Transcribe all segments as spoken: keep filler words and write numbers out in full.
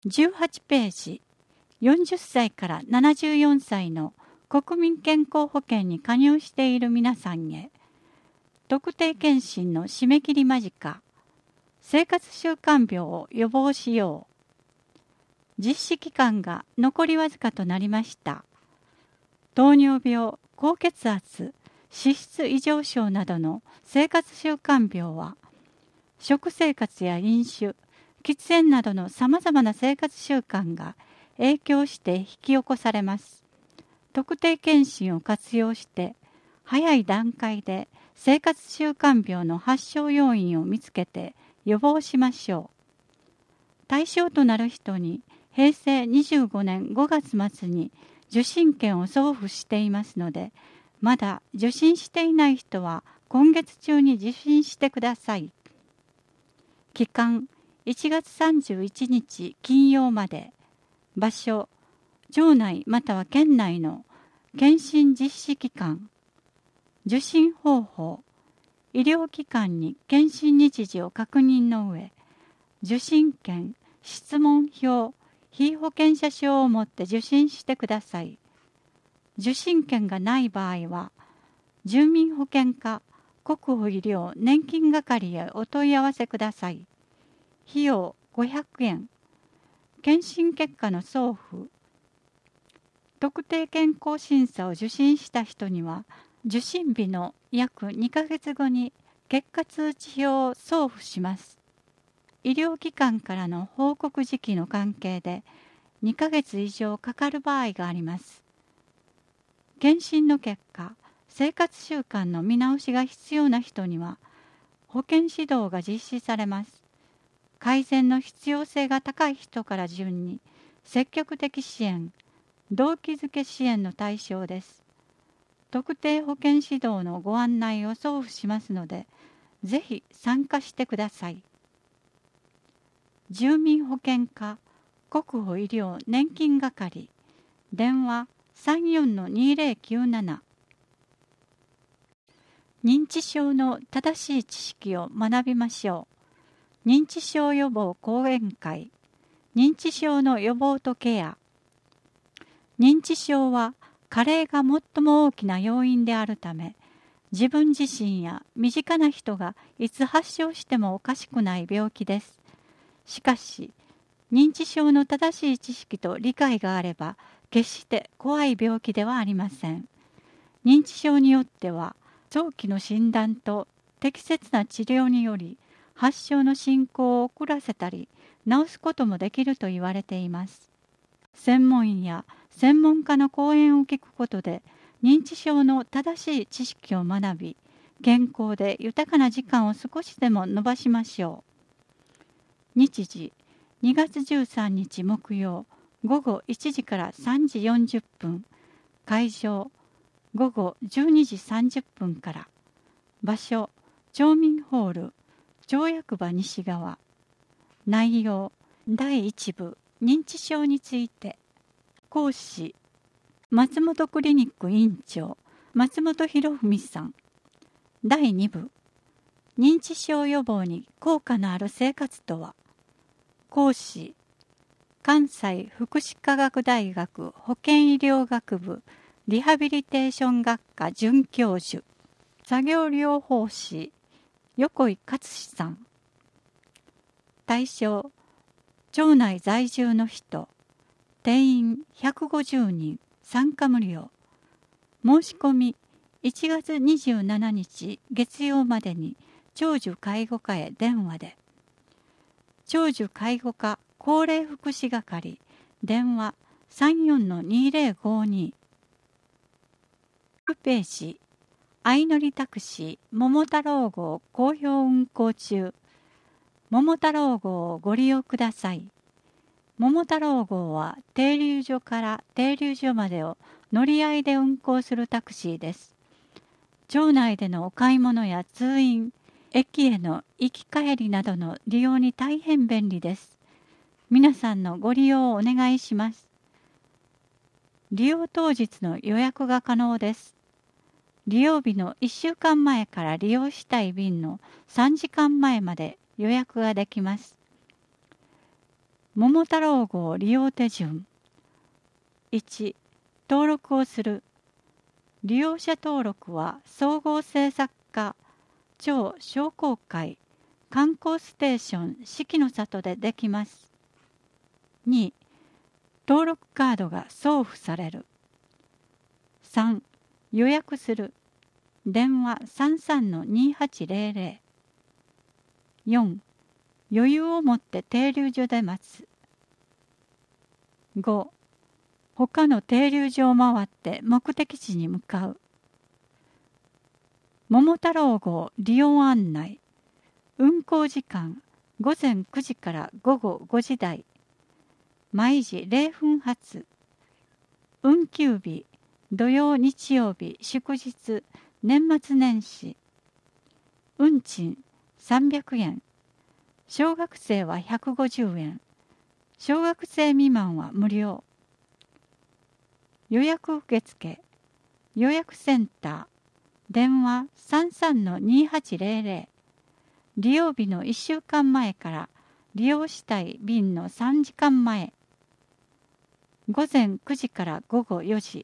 じゅうはちページ、よんじゅっさいからななじゅうよんさいの国民健康保険に加入している皆さんへ、特定健診の締め切り間近、生活習慣病を予防しよう。実施期間が残りわずかとなりました。糖尿病、高血圧、脂質異常症などの生活習慣病は、食生活や飲酒、喫煙などのさまざまな生活習慣が影響して引き起こされます。特定健診を活用して、早い段階で生活習慣病の発症要因を見つけて予防しましょう。対象となる人にへいせいにじゅうごねんごがつ末に受診券を送付していますので、まだ受診していない人は今月中に受診してください。期間いちがつさんじゅういちにち金曜まで。場所、町内または県内の検診実施機関。受診方法、医療機関に検診日時を確認の上、受診券、質問票、被保険者証を持って受診してください。受診券がない場合は、住民保険課、国保医療年金係へお問い合わせください。費用ごひゃくえん。検診結果の送付。特定健康審査を受診した人には、受診日の約にかげつごに結果通知表を送付します。医療機関からの報告時期の関係でにかげつ以上かかる場合があります。検診の結果、生活習慣の見直しが必要な人には、保健指導が実施されます。改善の必要性が高い人から順に、積極的支援、動機づけ支援の対象です。特定保健指導のご案内を送付しますので、ぜひ参加してください。住民保険課、国保医療年金係、電話 さんよんのにぜろきゅうなな。認知症の正しい知識を学びましょう。認知症予防講演会、認知症の予防とケア。認知症は加齢が最も大きな要因であるため、自分自身や身近な人がいつ発症してもおかしくない病気です。しかし、認知症の正しい知識と理解があれば、決して怖い病気ではありません。認知症によっては、早期の診断と適切な治療により、発症の進行を遅らせたり、治すこともできると言われています。専門医や専門家の講演を聞くことで、認知症の正しい知識を学び、健康で豊かな時間を少しでも延ばしましょう。日時、にがつじゅうさんにち木曜、ごごいちじからさんじよんじゅっぷん。会場、ごごじゅうにじさんじゅっぷんから。場所、町民ホール、町役場西側。内容、だいいち部、認知症について。講師、松本クリニック院長、松本博文さん。だいに部、認知症予防に効果のある生活とは。講師、関西福祉科学大学保健医療学部リハビリテーション学科准教授、作業療法士、横井勝志さん。対象、町内在住の人、定員ひゃくごじゅうにん、参加無料。申し込みいちがつにじゅうしちにち月曜までに長寿介護課へ電話で。長寿介護課高齢福祉係、電話 さんよんのにぜろごに。ページ、相乗タクシー桃太郎号好評運行中。桃太郎号をご利用ください。桃太郎号は停留所から停留所までを乗り合いで運行するタクシーです。町内でのお買い物や通院、駅への行き帰りなどの利用に大変便利です。皆さんのご利用をお願いします。利用当日の予約が可能です。利用日のいっしゅうかんまえから利用したい便のさんじかんまえまで予約ができます。 桃太郎号利用手順。いち、登録をする。利用者登録は総合制作課超商工会観光ステーション四季の里でできます。に、登録カードが送付される。さん、予約する。電話 さんさんのにはちゼロゼロ。よん、余裕を持って停留所で待つ。ご、他の停留所を回って目的地に向かう。桃太郎号利用案内。運行時間ごぜんくじからごごごじ台。毎時れいふん発。運休日土曜日曜日祝日年末年始。運賃さんびゃくえん。小学生はひゃくごじゅうえん。小学生未満は無料。予約受付。予約センター。電話 さんさんのにはちゼロゼロ。利用日のいっしゅうかんまえから利用したい便のさんじかんまえ。ごぜんくじからごごよじ。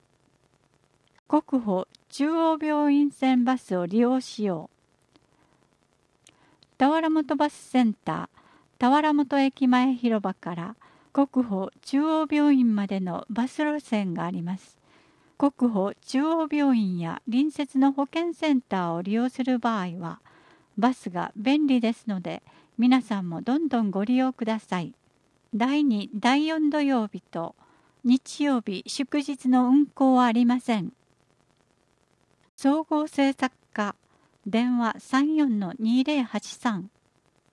国保中央病院線バスを利用しよう。田原本バスセンター田原本駅前広場から国保中央病院までのバス路線があります。国保中央病院や隣接の保健センターを利用する場合はバスが便利ですので皆さんもどんどんご利用ください。だいに、だいよん土曜日と日曜日祝日の運行はありません。総合制作課電話 さんよんのにゼロはちさん。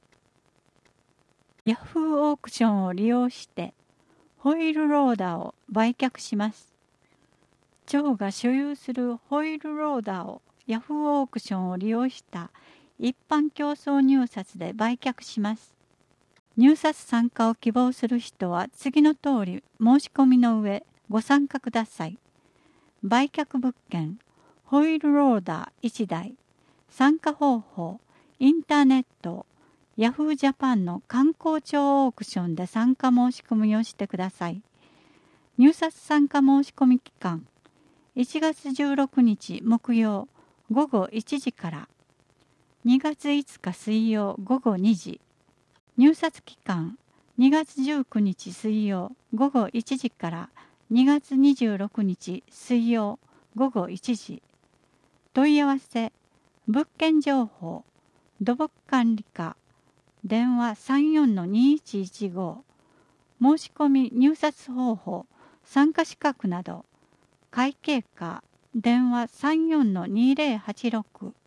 ヤフーオークションを利用してホイールローダーを売却します。町が所有するホイールローダーをヤフーオークションを利用した一般競争入札で売却します。入札参加を希望する人は次の通り申し込みの上ご参加ください。売却物件、ホイールローダーいちだい、参加方法、インターネット、ヤフージャパンの観光庁オークションで参加申し込みをしてください。入札参加申し込み期間、いちがつじゅうろくにち木曜ごごいちじからにがついつか水曜ごごにじ。入札期間にがつじゅうくにち水曜ごごいちじからにがつにじゅうろくにち水曜ごごいちじ。問い合わせ、物件情報、土木管理課、電話 さんよんのにいちいちご。申し込み入札方法、参加資格など。会計課電話 さんよんのにゼロはちろく。